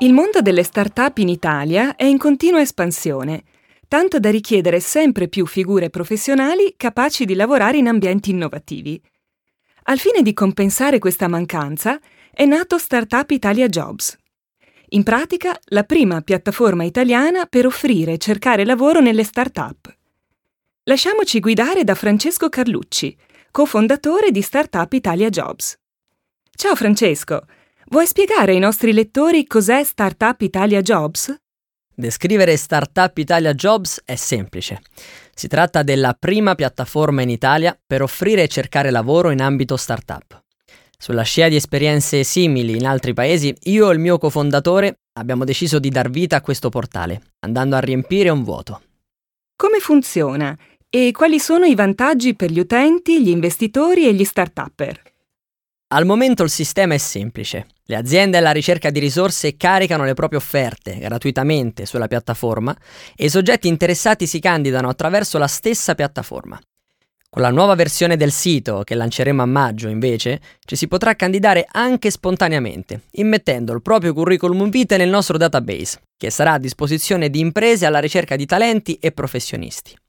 Il mondo delle start-up in Italia è in continua espansione, tanto da richiedere sempre più figure professionali capaci di lavorare in ambienti innovativi. Al fine di compensare questa mancanza, è nato Startup Italia Jobs. In pratica, la prima piattaforma italiana per offrire e cercare lavoro nelle start-up. Lasciamoci guidare da Francesco Carlucci, cofondatore di Startup Italia Jobs. Ciao Francesco! Vuoi spiegare ai nostri lettori cos'è Startup Italia Jobs? Descrivere Startup Italia Jobs è semplice. Si tratta della prima piattaforma in Italia per offrire e cercare lavoro in ambito startup. Sulla scia di esperienze simili in altri paesi, io e il mio cofondatore abbiamo deciso di dar vita a questo portale, andando a riempire un vuoto. Come funziona e quali sono i vantaggi per gli utenti, gli investitori e gli start-upper? Al momento il sistema è semplice. Le aziende alla ricerca di risorse caricano le proprie offerte gratuitamente sulla piattaforma e i soggetti interessati si candidano attraverso la stessa piattaforma. Con la nuova versione del sito, che lanceremo a maggio, invece, ci si potrà candidare anche spontaneamente, immettendo il proprio curriculum vitae nel nostro database, che sarà a disposizione di imprese alla ricerca di talenti e professionisti.